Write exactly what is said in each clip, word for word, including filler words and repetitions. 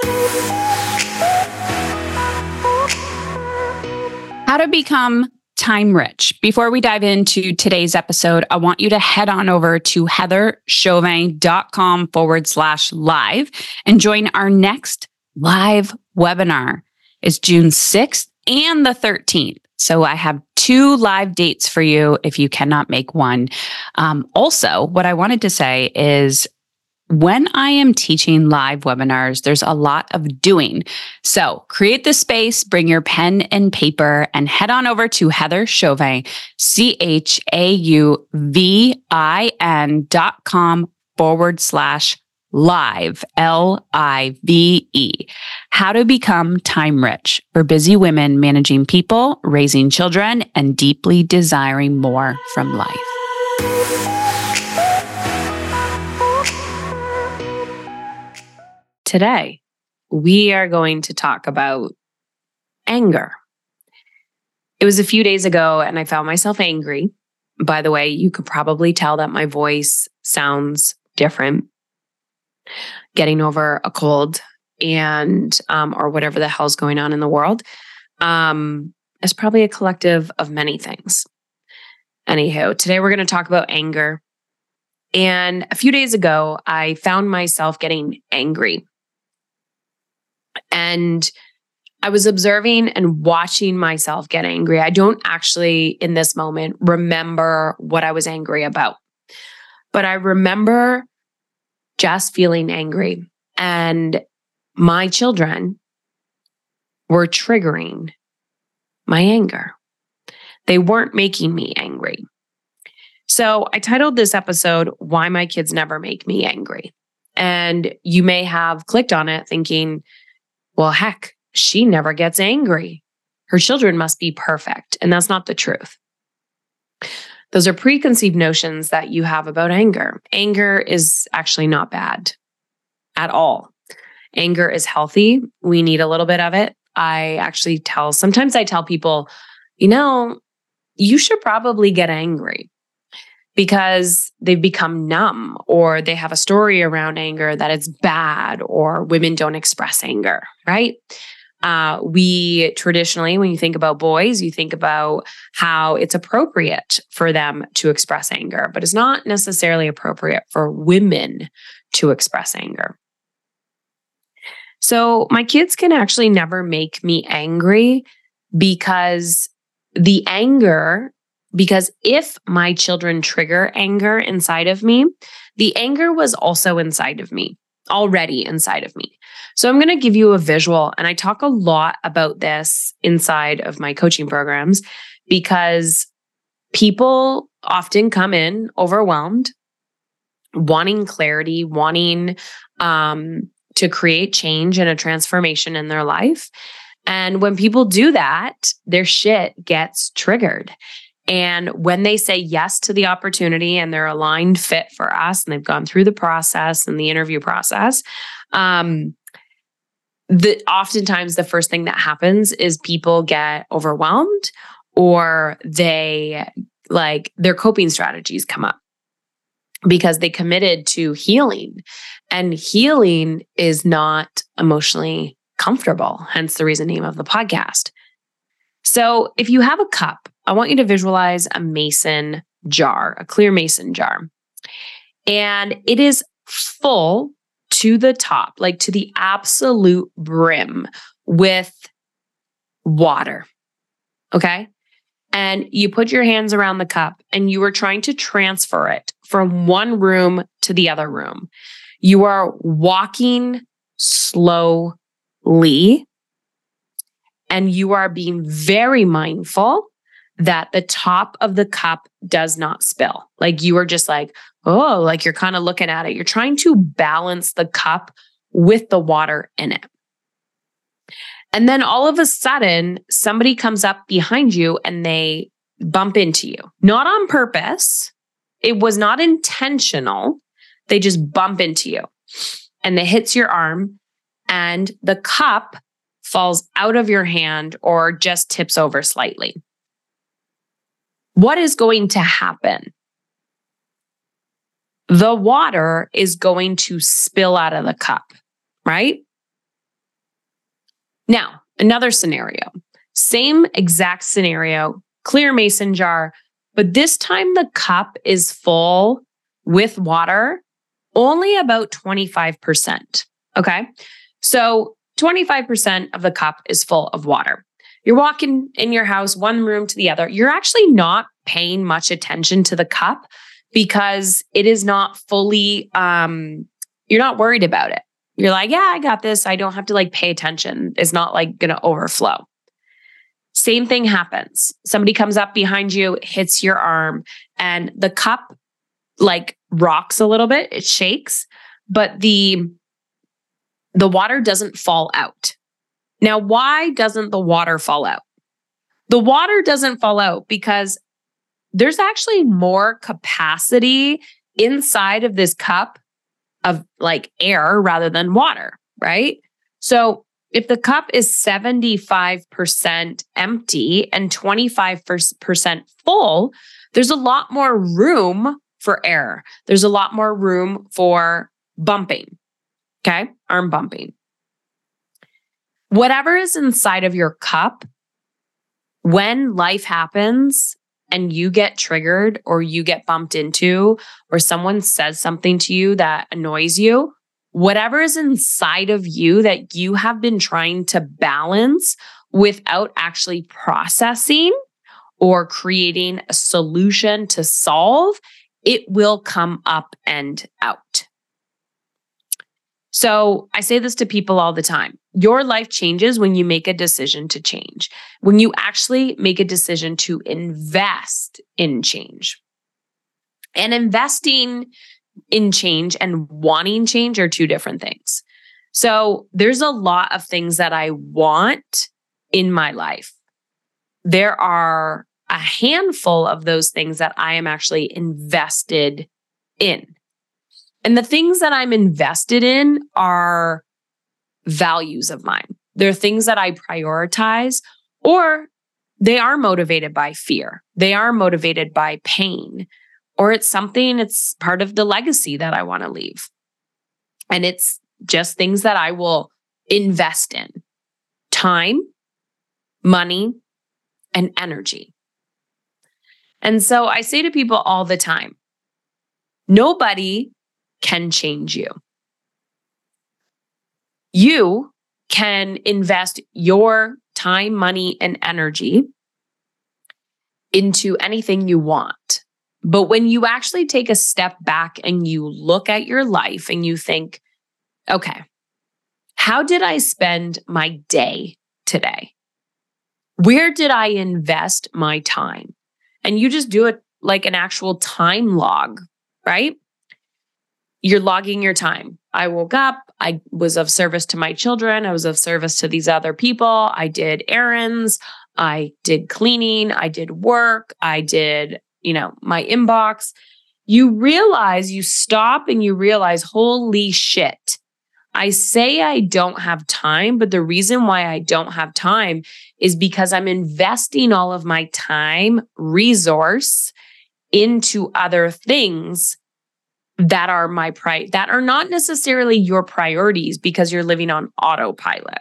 How to become time rich. Before we dive into today's episode, I want you to head on over to heatherchauvin.com forward slash live and join our next live webinar. It's June sixth and the thirteenth. So I have two live dates for you if you cannot make one. Um, also, what I wanted to say is when I am teaching live webinars, there's a lot of doing. So create the space, bring your pen and paper, and head on over to Heather Chauvin, C H A U V I N dot com forward slash live, L I V E. How to become time rich for busy women managing people, raising children, and deeply desiring more from life. Today, we are going to talk about anger. It was a few days ago and I found myself angry. By the way, you could probably tell that my voice sounds different. Getting over a cold and, um, or whatever the hell's going on in the world, um, is probably a collective of many things. Anywho, today we're going to talk about anger. And a few days ago, I found myself getting angry. And I was observing and watching myself get angry. I don't actually, in this moment, remember what I was angry about. But I remember just feeling angry. And my children were triggering my anger. They weren't making me angry. So I titled this episode, Why My Kids Never Make Me Angry. And you may have clicked on it thinking, well, heck, she never gets angry. Her children must be perfect. And that's not the truth. Those are preconceived notions that you have about anger. Anger is actually not bad at all. Anger is healthy. We need a little bit of it. I actually tell, sometimes I tell people, you know, you should probably get angry because they've become numb or they have a story around anger that it's bad or women don't express anger, right? Uh, we traditionally, when you think about boys, you think about how it's appropriate for them to express anger, but it's not necessarily appropriate for women to express anger. So my kids can actually never make me angry because the anger Because if my children trigger anger inside of me, the anger was also inside of me, already inside of me. So I'm going to give you a visual, and I talk a lot about this inside of my coaching programs because people often come in overwhelmed, wanting clarity, wanting um, to create change and a transformation in their life. And when people do that, their shit gets triggered. And when they say yes to the opportunity and they're aligned fit for us and they've gone through the process and the interview process, um, the oftentimes the first thing that happens is people get overwhelmed or they like their coping strategies come up because they committed to healing, and healing is not emotionally comfortable. Hence the reason name of the podcast. So if you have a cup, I want you to visualize a mason jar, a clear mason jar. And it is full to the top, like to the absolute brim with water. Okay? And you put your hands around the cup and you are trying to transfer it from one room to the other room. You are walking slowly and you are being very mindful that the top of the cup does not spill. Like you are just like, oh, like you're kind of looking at it. You're trying to balance the cup with the water in it. And then all of a sudden, somebody comes up behind you and they bump into you. Not on purpose. It was not intentional. They just bump into you. And it hits your arm and the cup falls out of your hand or just tips over slightly. What is going to happen? The water is going to spill out of the cup, right? Now, another scenario, same exact scenario, clear mason jar, but this time the cup is full with water, only about twenty-five percent. Okay. So twenty-five percent of the cup is full of water. You're walking in your house, one room to the other. You're actually not paying much attention to the cup because it is not fully, um, you're not worried about it. You're like, yeah, I got this. I don't have to like pay attention. It's not like going to overflow. Same thing happens. Somebody comes up behind you, hits your arm, and the cup like rocks a little bit. It shakes, but the the water doesn't fall out. Now, why doesn't the water fall out? The water doesn't fall out because there's actually more capacity inside of this cup of like air rather than water, right? So if the cup is seventy-five percent empty and twenty-five percent full, there's a lot more room for air. There's a lot more room for bumping, okay? Arm bumping. Whatever is inside of your cup, when life happens and you get triggered or you get bumped into or someone says something to you that annoys you, whatever is inside of you that you have been trying to balance without actually processing or creating a solution to solve, it will come up and out. So I say this to people all the time. Your life changes when you make a decision to change, when you actually make a decision to invest in change. And investing in change and wanting change are two different things. So there's a lot of things that I want in my life. There are a handful of those things that I am actually invested in. And the things that I'm invested in are values of mine. They're things that I prioritize, or they are motivated by fear. They are motivated by pain, or it's something, it's part of the legacy that I want to leave. And it's just things that I will invest in: time, money, and energy. And so I say to people all the time, nobody can change you. You can invest your time, money, and energy into anything you want. But when you actually take a step back and you look at your life and you think, okay, how did I spend my day today? Where did I invest my time? And you just do it like an actual time log, right? You're logging your time. I woke up. I was of service to my children. I was of service to these other people. I did errands. I did cleaning. I did work. I did, you know, my inbox. You realize, you stop and you realize, holy shit. I say I don't have time, but the reason why I don't have time is because I'm investing all of my time, resource into other things that are my pri- that are not necessarily your priorities because you're living on autopilot.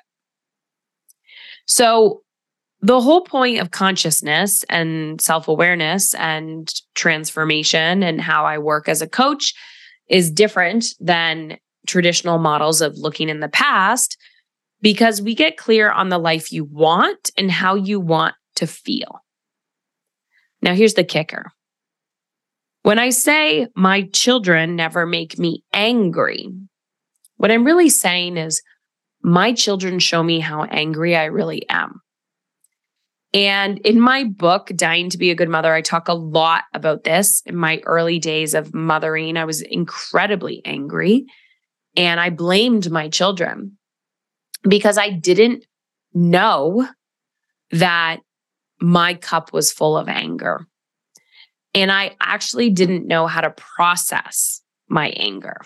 So the whole point of consciousness and self-awareness and transformation and how I work as a coach is different than traditional models of looking in the past, because we get clear on the life you want and how you want to feel. Now, here's the kicker. When I say my children never make me angry, what I'm really saying is my children show me how angry I really am. And in my book, Dying to Be a Good Mother, I talk a lot about this. In my early days of mothering, I was incredibly angry and I blamed my children because I didn't know that my cup was full of anger. And I actually didn't know how to process my anger.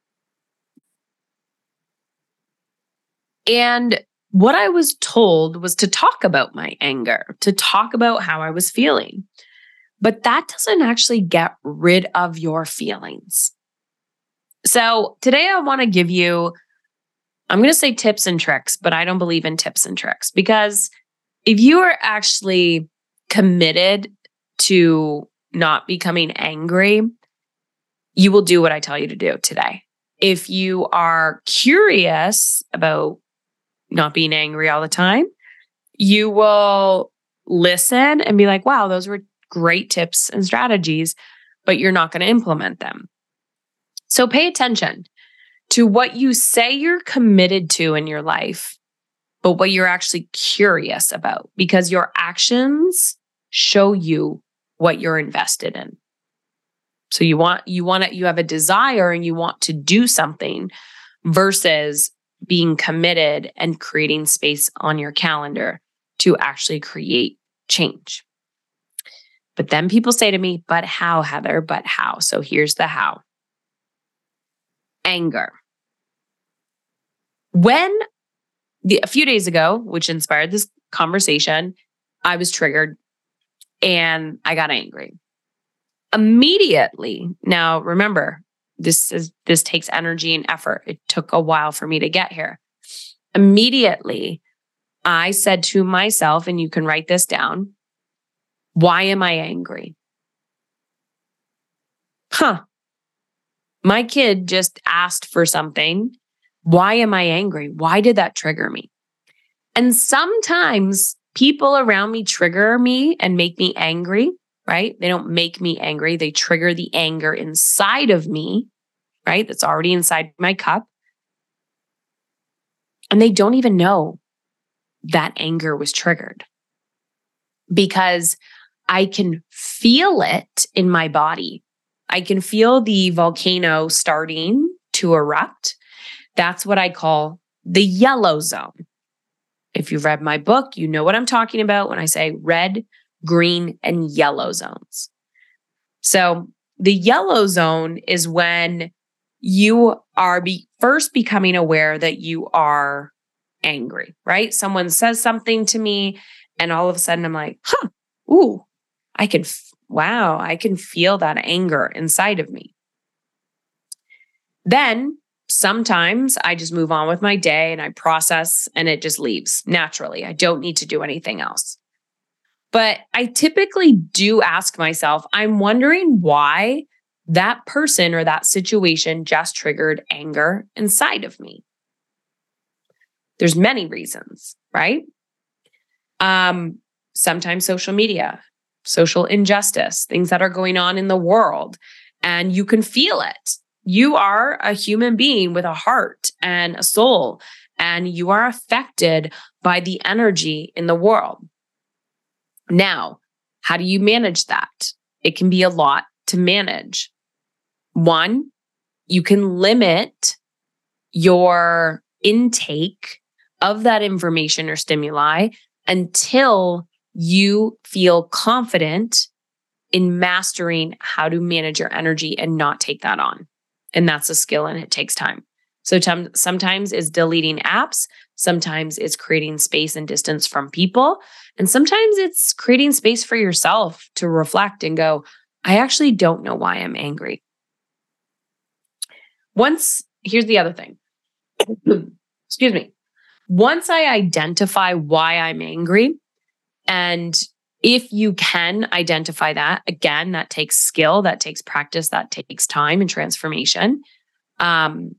And what I was told was to talk about my anger, to talk about how I was feeling. But that doesn't actually get rid of your feelings. So today I want to give you I'm going to say tips and tricks, but I don't believe in tips and tricks, because if you are actually committed to not becoming angry, you will do what I tell you to do today. If you are curious about not being angry all the time, you will listen and be like, wow, those were great tips and strategies, but you're not going to implement them. So pay attention to what you say you're committed to in your life, but what you're actually curious about, because your actions show you what you're invested in. So you want, you want to, you have a desire and you want to do something versus being committed and creating space on your calendar to actually create change. But then people say to me, but how, Heather? But how? So here's the how. Anger. When the, a few days ago, which inspired this conversation, I was triggered and I got angry. Immediately. Now, remember, this is this takes energy and effort. It took a while for me to get here. Immediately, I said to myself, and you can write this down, why am I angry? Huh. My kid just asked for something. Why am I angry? Why did that trigger me? And sometimes people around me trigger me and make me angry, right? They don't make me angry. They trigger the anger inside of me, right? That's already inside my cup. And they don't even know that anger was triggered, because I can feel it in my body. I can feel the volcano starting to erupt. That's what I call the yellow zone. If you've read my book, you know what I'm talking about when I say red, green, and yellow zones. So the yellow zone is when you are be first becoming aware that you are angry, right? Someone says something to me and all of a sudden I'm like, huh, ooh, I can, f- wow, I can feel that anger inside of me. Then sometimes I just move on with my day and I process and it just leaves naturally. I don't need to do anything else. But I typically do ask myself, I'm wondering why that person or that situation just triggered anger inside of me. There's many reasons, right? Um, sometimes social media, social injustice, things that are going on in the world, and you can feel it. You are a human being with a heart and a soul, and you are affected by the energy in the world. Now, how do you manage that? It can be a lot to manage. One, you can limit your intake of that information or stimuli until you feel confident in mastering how to manage your energy and not take that on. And that's a skill and it takes time. So t- sometimes it's deleting apps. Sometimes it's creating space and distance from people. And sometimes it's creating space for yourself to reflect and go, I actually don't know why I'm angry. Once, here's the other thing. Excuse me. Once I identify why I'm angry, and if you can identify that, again, that takes skill, that takes practice, that takes time and transformation. Um,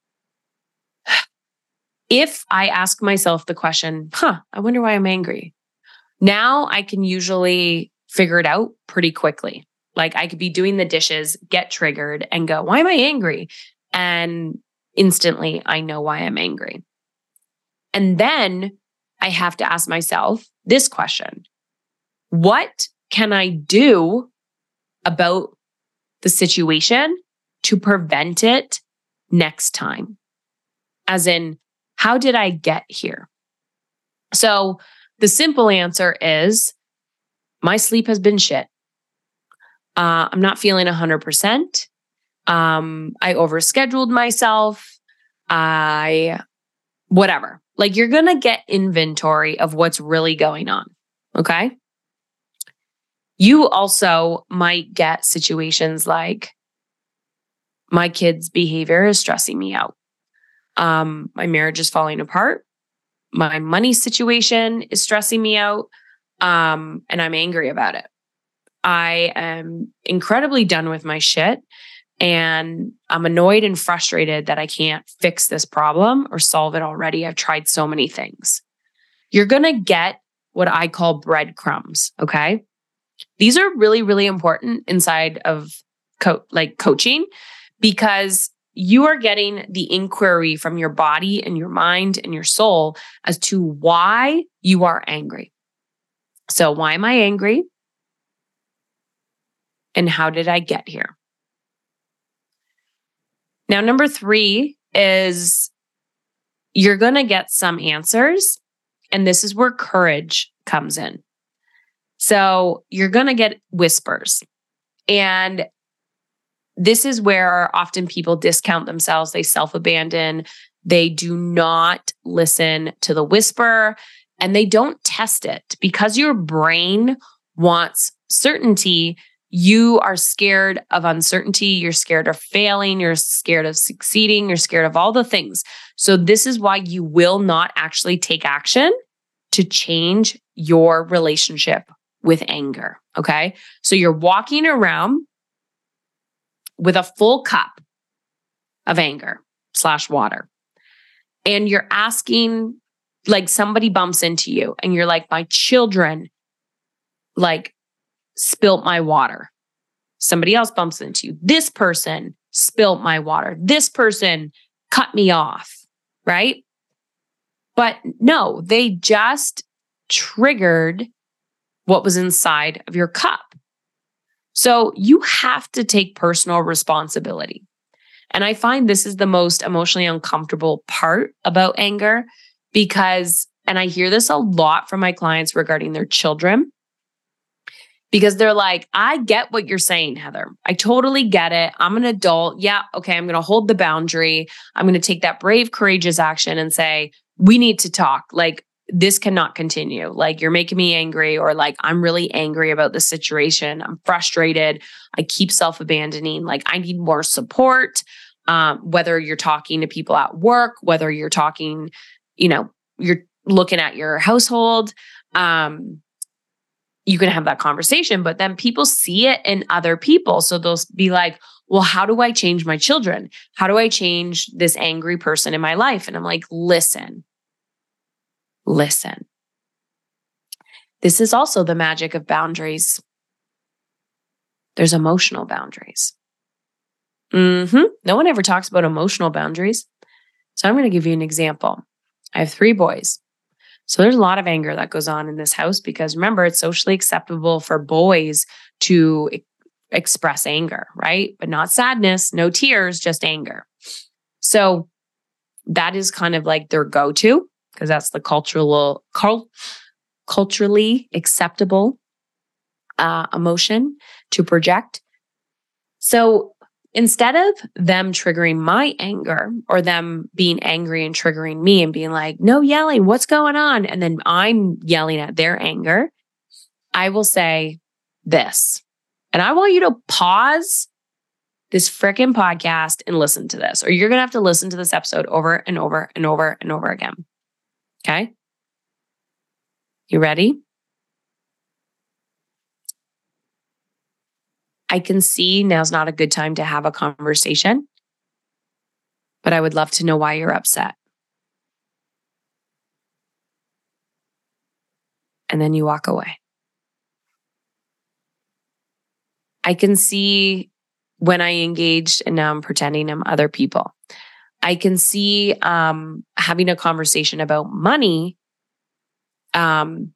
if I ask myself the question, huh, I wonder why I'm angry. Now I can usually figure it out pretty quickly. Like I could be doing the dishes, get triggered and go, why am I angry? And instantly I know why I'm angry. And then I have to ask myself this question. What can I do about the situation to prevent it next time? As in, how did I get here? So the simple answer is my sleep has been shit. Uh, I'm not feeling one hundred percent. Um, I overscheduled myself. I, whatever. Like you're going to get inventory of what's really going on. Okay. You also might get situations like my kid's behavior is stressing me out. Um, my marriage is falling apart. My money situation is stressing me out. Um, and I'm angry about it. I am incredibly done with my shit. And I'm annoyed and frustrated that I can't fix this problem or solve it already. I've tried so many things. You're going to get what I call breadcrumbs. Okay. These are really, really important inside of co- like coaching, because you are getting the inquiry from your body and your mind and your soul as to why you are angry. So why am I angry? And how did I get here? Now, number three is you're going to get some answers. And this is where courage comes in. So you're going to get whispers. And this is where often people discount themselves. They self-abandon. They do not listen to the whisper and they don't test it because your brain wants certainty. You are scared of uncertainty. You're scared of failing. You're scared of succeeding. You're scared of all the things. So this is why you will not actually take action to change your relationship with anger. Okay. So you're walking around with a full cup of anger slash water. And you're asking, like somebody bumps into you and you're like, my children like spilt my water. Somebody else bumps into you. This person spilt my water. This person cut me off, right? But no, they just triggered what was inside of your cup. So you have to take personal responsibility. And I find this is the most emotionally uncomfortable part about anger because, and I hear this a lot from my clients regarding their children, because they're like, I get what you're saying, Heather. I totally get it. I'm an adult. Yeah. Okay. I'm going to hold the boundary. I'm going to take that brave, courageous action and say, we need to talk. Like, this cannot continue. Like, you're making me angry, or like, I'm really angry about the situation. I'm frustrated. I keep self-abandoning. Like, I need more support. Um, whether you're talking to people at work, whether you're talking, you know, you're looking at your household, um, you can have that conversation, but then people see it in other people. So they'll be like, well, how do I change my children? How do I change this angry person in my life? And I'm like, listen, listen. This is also the magic of boundaries. There's emotional boundaries. Mm-hmm. No one ever talks about emotional boundaries. So I'm going to give you an example. I have three boys. So there's a lot of anger that goes on in this house because remember, it's socially acceptable for boys to e- express anger, right? But not sadness, no tears, just anger. So that is kind of like their go-to because that's the cultural, cult, culturally acceptable uh, emotion to project. So instead of them triggering my anger or them being angry and triggering me and being like, no yelling, what's going on? And then I'm yelling at their anger, I will say this. And I want you to pause this freaking podcast and listen to this, or you're going to have to listen to this episode over and over and over and over again. Okay? You ready? I can see now's not a good time to have a conversation, but I would love to know why you're upset. And then you walk away. I can see when I engaged and now I'm pretending I'm other people. I can see um, having a conversation about money um,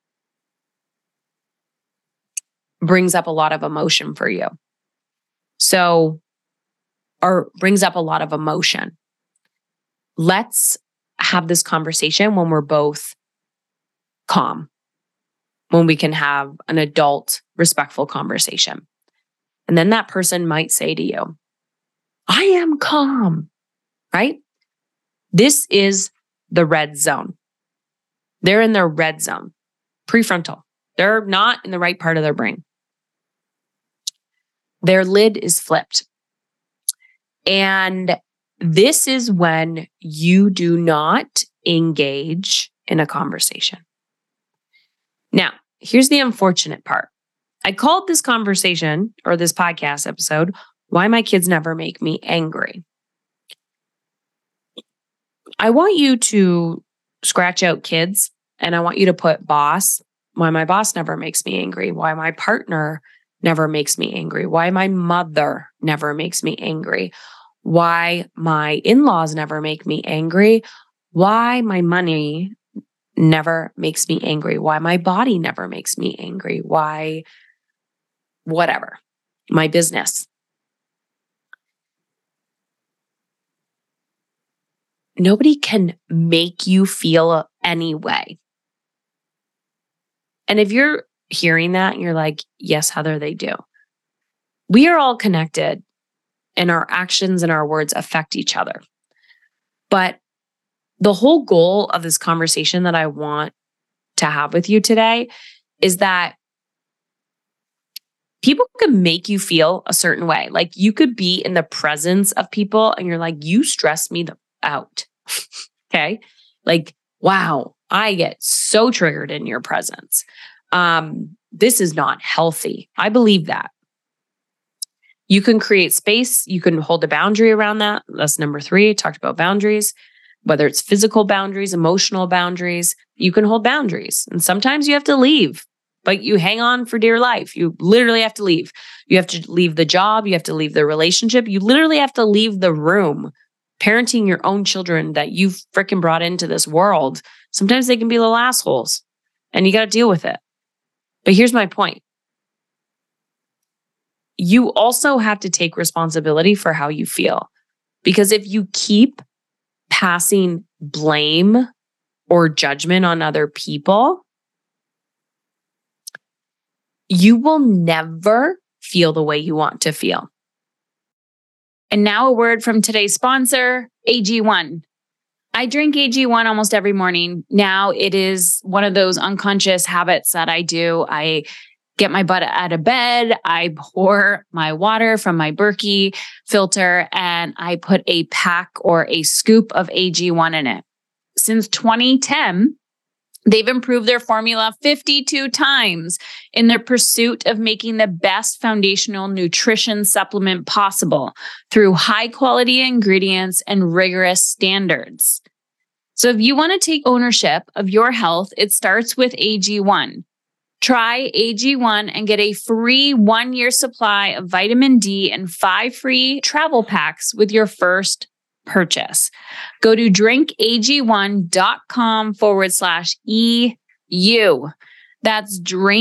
brings up a lot of emotion for you. So, or brings up a lot of emotion. Let's have this conversation when we're both calm, when we can have an adult, respectful conversation. And then that person might say to you, I am calm, right? This is the red zone. They're in their red zone, prefrontal. They're not in the right part of their brain. Their lid is flipped. And this is when you do not engage in a conversation. Now, here's the unfortunate part. I called this conversation or this podcast episode, Why My Kids Never Make Me Angry. I want you to scratch out kids and I want you to put boss, why my boss never makes me angry, why my partner never makes me angry, why my mother never makes me angry, why my in-laws never make me angry, why my money never makes me angry, why my body never makes me angry, why whatever, my business. Nobody can make you feel any way. And if you're hearing that and you're like, yes, Heather, they do. We are all connected and our actions and our words affect each other. But the whole goal of this conversation that I want to have with you today is that people can make you feel a certain way. Like you could be in the presence of people and you're like, you stress me the out. Okay. Like, wow, I get so triggered in your presence. Um, this is not healthy. I believe that. You can create space. You can hold a boundary around that. That's number three. I talked about boundaries, whether it's physical boundaries, emotional boundaries, you can hold boundaries. And sometimes you have to leave, but you hang on for dear life. You literally have to leave. You have to leave the job. You have to leave the relationship. You literally have to leave the room. Parenting your own children that you've freaking brought into this world, sometimes they can be little assholes and you got to deal with it. But here's my point. You also have to take responsibility for how you feel. Because if you keep passing blame or judgment on other people, you will never feel the way you want to feel. And now a word from today's sponsor, A G one. I drink A G one almost every morning. Now it is one of those unconscious habits that I do. I get my butt out of bed. I pour my water from my Berkey filter and I put a pack or a scoop of A G one in it. Since twenty ten, they've improved their formula fifty-two times in their pursuit of making the best foundational nutrition supplement possible through high quality ingredients and rigorous standards. So if you want to take ownership of your health, it starts with A G one. Try A G one and get a free one-year supply of vitamin D and five free travel packs with your first purchase. Go to drinkag1.com forward slash EU. That's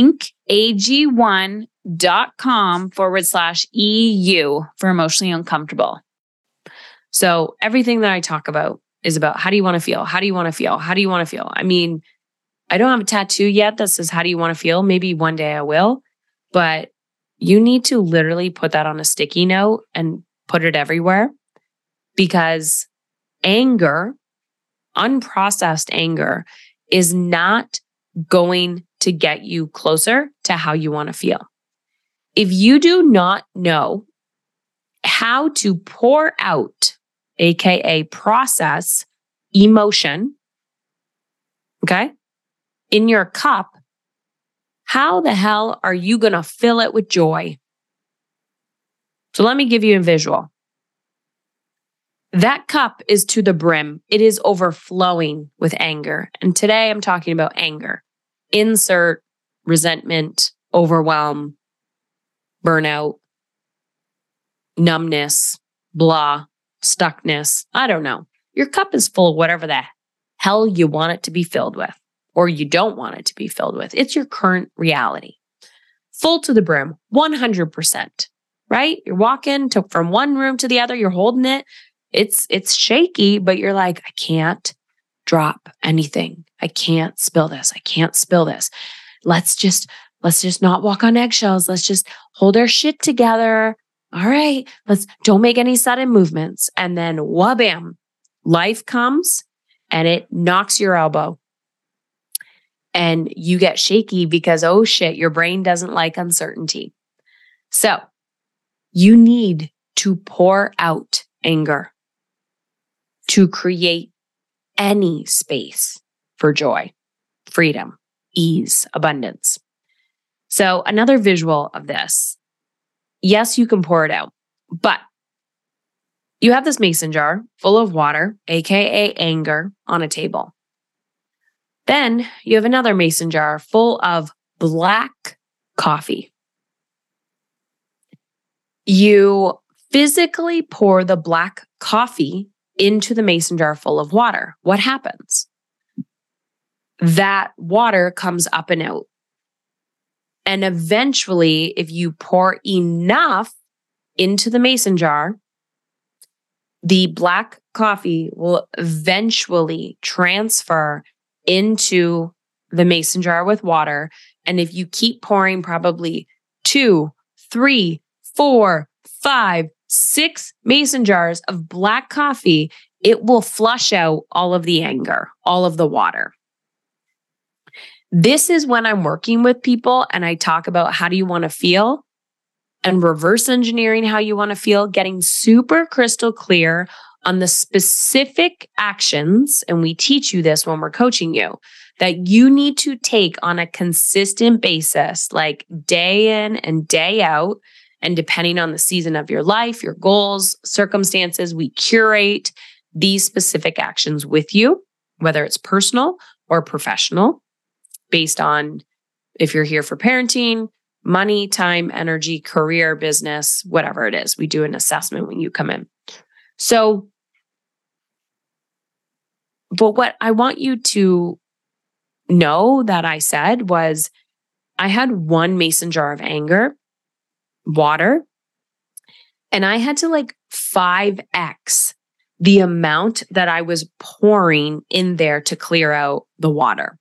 drinkag1.com forward slash EU for emotionally uncomfortable. So everything that I talk about is about how do you want to feel? How do you want to feel? How do you want to feel? I mean, I don't have a tattoo yet that says, how do you want to feel? Maybe one day I will, but you need to literally put that on a sticky note and put it everywhere. Because anger, unprocessed anger, is not going to get you closer to how you want to feel. If you do not know how to pour out, A K A process emotion, okay, in your cup, how the hell are you going to fill it with joy? So let me give you a visual. That cup is to the brim. It is overflowing with anger. And today I'm talking about anger. Insert resentment, overwhelm, burnout, numbness, blah, stuckness. I don't know. Your cup is full of whatever the hell you want it to be filled with, or you don't want it to be filled with. It's your current reality. Full to the brim, one hundred percent, right? You're walking to, from one room to the other, you're holding it. It's it's shaky, but you're like, I can't drop anything. I can't spill this. I can't spill this. Let's just let's just not walk on eggshells. Let's just hold our shit together. All right, let's don't make any sudden movements. And then wha-bam, life comes and it knocks your elbow. And you get shaky because, oh shit, your brain doesn't like uncertainty. So you need to pour out anger. to create any space for joy, freedom, ease, abundance. So another visual of this, yes, you can pour it out, but you have this mason jar full of water, A K A anger, on a table. Then you have another mason jar full of black coffee. You physically pour the black coffee into the mason jar full of water. What happens? That water comes up and out. And eventually, if you pour enough into the mason jar, the black coffee will eventually transfer into the mason jar with water. And if you keep pouring probably two, three, four, five, six mason jars of black coffee, it will flush out all of the anger, all of the water. This is when I'm working with people and I talk about how do you want to feel and reverse engineering how you want to feel, getting super crystal clear on the specific actions. And we teach you this when we're coaching you, that you need to take on a consistent basis, like day in and day out. And depending on the season of your life, your goals, circumstances, we curate these specific actions with you, whether it's personal or professional, based on if you're here for parenting, money, time, energy, career, business, whatever it is. We do an assessment when you come in. So, but what I want you to know that I said was I had one mason jar of anger, water, and I had to like five X the amount that I was pouring in there to clear out the water.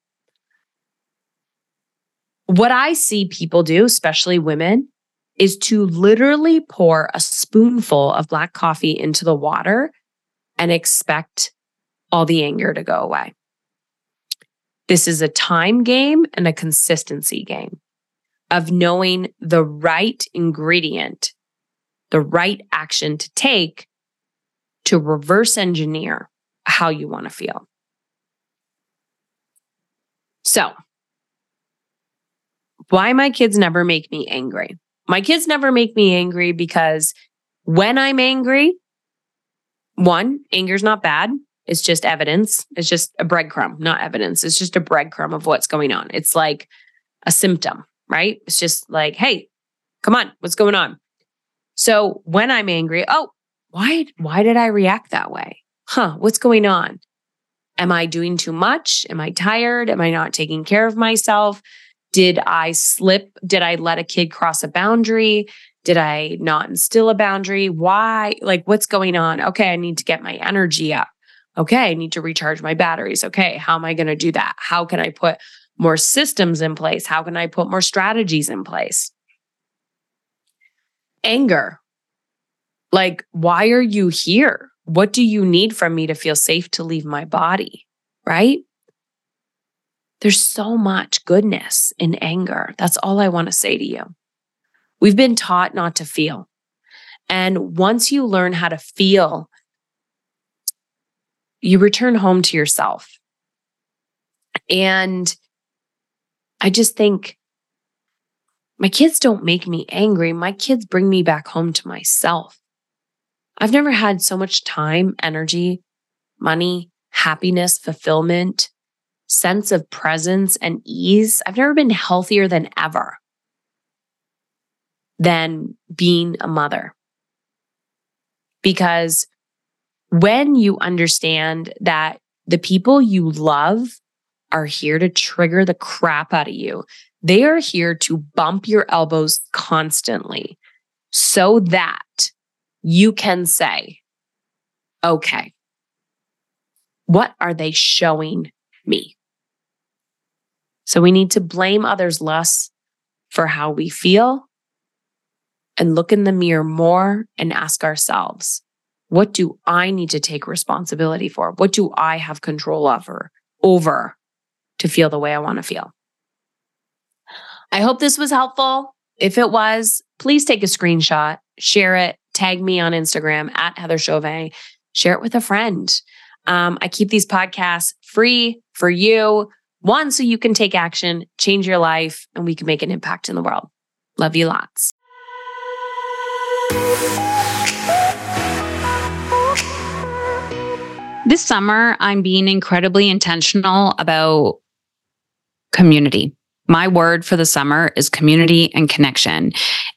What I see people do, especially women, is to literally pour a spoonful of black coffee into the water and expect all the anger to go away. This is a time game and a consistency game of knowing the right ingredient, the right action to take to reverse engineer how you want to feel. So, why my kids never make me angry? My kids never make me angry because when I'm angry, one, anger's not bad. It's just evidence. It's just a breadcrumb, not evidence. It's just a breadcrumb of what's going on. It's like a symptom, right? It's just like, hey, come on, what's going on? So when I'm angry, oh, why, why did I react that way? Huh, what's going on? Am I doing too much? Am I tired? Am I not taking care of myself? Did I slip? Did I let a kid cross a boundary? Did I not instill a boundary? Why? Like, what's going on? Okay, I need to get my energy up. Okay, I need to recharge my batteries. Okay, how am I going to do that? How can I put more systems in place? How can I put more strategies in place? Anger. Like, why are you here? What do you need from me to feel safe to leave my body? Right? There's so much goodness in anger. That's all I want to say to you. We've been taught not to feel. And once you learn how to feel, you return home to yourself. And I just think my kids don't make me angry. My kids bring me back home to myself. I've never had so much time, energy, money, happiness, fulfillment, sense of presence and ease. I've never been healthier than ever than being a mother. Because when you understand that the people you love are here to trigger the crap out of you, they are here to bump your elbows constantly so that you can say, okay, what are they showing me? So we need to blame others less for how we feel and look in the mirror more and ask ourselves, what do I need to take responsibility for? What do I have control over, over to feel the way I want to feel? I hope this was helpful. If it was, please take a screenshot, share it, tag me on Instagram at Heather Chauvin. share it with a friend. Um, I keep these podcasts free for you. One, so you can take action, change your life, and we can make an impact in the world. Love you lots. This summer, I'm being incredibly intentional about community. My word for the summer is community and connection.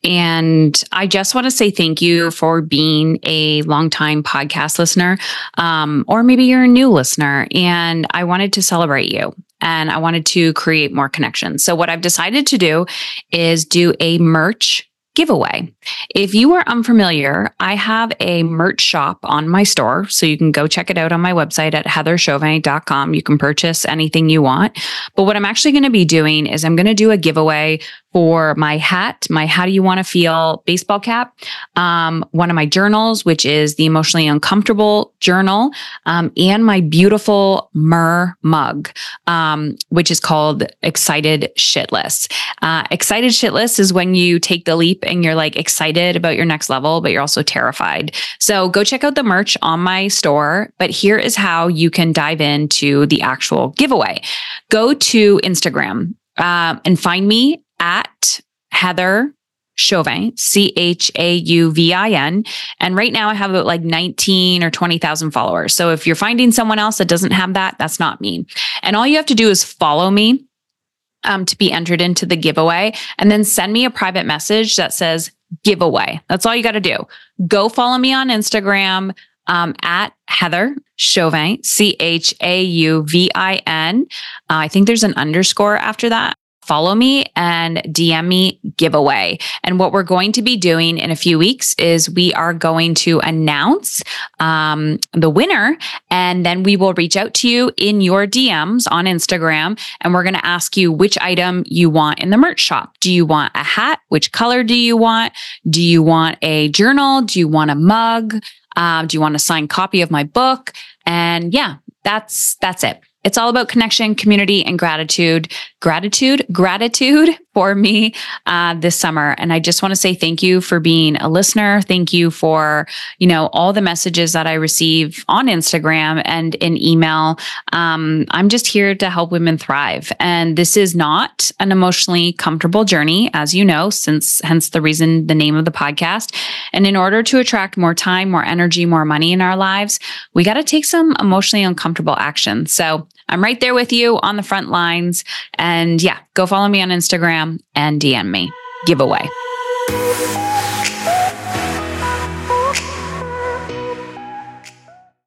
And I just want to say thank you for being a longtime podcast listener, um, or maybe you're a new listener. And I wanted to celebrate you and I wanted to create more connections. So what I've decided to do is do a merch giveaway. If you are unfamiliar, I have a merch shop on my store. So you can go check it out on my website at heather chauvin dot com. You can purchase anything you want. But what I'm actually going to be doing is I'm going to do a giveaway for my hat, my How Do You Want to Feel baseball cap, um, one of my journals, which is the Emotionally Uncomfortable journal, um, and my beautiful Myrrh mug, um, which is called Excited Shitless. Uh, Excited Shitless is when you take the leap and you're like excited about your next level, but you're also terrified. So go check out the merch on my store. But here is how you can dive into the actual giveaway. Go to Instagram um, and find me at Heather Chauvin, C H A U V I N. And right now I have about like nineteen or twenty thousand followers. So if you're finding someone else that doesn't have that, that's not me. And all you have to do is follow me um, to be entered into the giveaway, and then send me a private message that says giveaway. That's all you got to do. Go follow me on Instagram um, at Heather Chauvin, C H A U V I N. Uh, I think there's an underscore after that. Follow me and D M me giveaway. And what we're going to be doing in a few weeks is we are going to announce um, the winner, and then we will reach out to you in your D Ms on Instagram, and we're going to ask you which item you want in the merch shop. Do you want a hat? Which color do you want? Do you want a journal? Do you want a mug? Um, do you want a signed copy of my book? And yeah, that's that's it. It's all about connection, community, and gratitude. Gratitude, gratitude for me uh, this summer. And I just want to say thank you for being a listener. Thank you for, you know, all the messages that I receive on Instagram and in email. Um, I'm just here to help women thrive. And this is not an emotionally comfortable journey, as you know, since hence the reason, the name of the podcast. And in order to attract more time, more energy, more money in our lives, we got to take some emotionally uncomfortable action. So I'm right there with you on the front lines. And yeah, go follow me on Instagram and D M me. Giveaway.